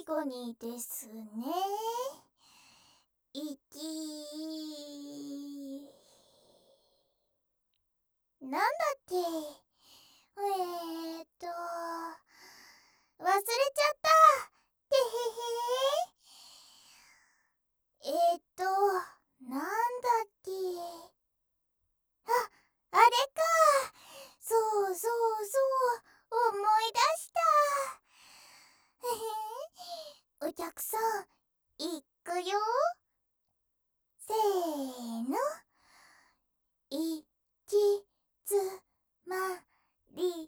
最後にですね、なんだっけ、忘れちゃった。てへへ。なんだっけ。あれか。そうそうそう、思い出した。お客さん、いくよ。せーの。いきつまりに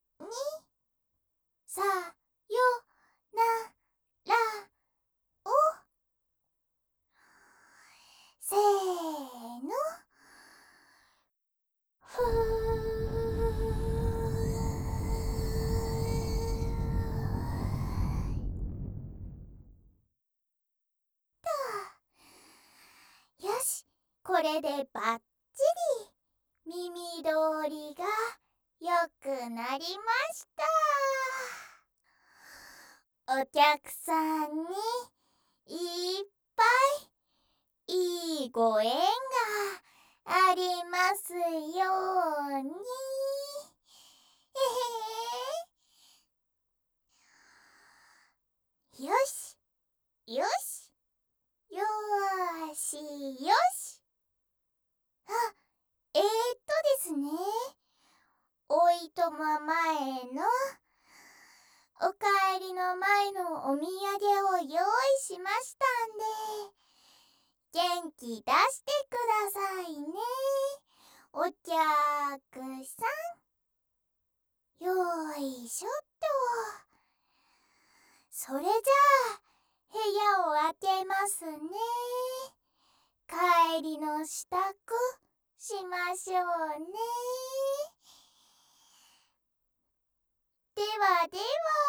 さよならをせーの。ふーよし、これでバッチリ耳通りが良くなりました。お客さんにいっぱいいいご縁がありますように。よしよしよーしよし。ですね、おいとま前のおかえりの前のお土産を用意しましたんで、元気出してくださいね、お客さん。よいしょっと。それじゃあ部屋を開けますね。帰りの支度しましょうね。ではでは。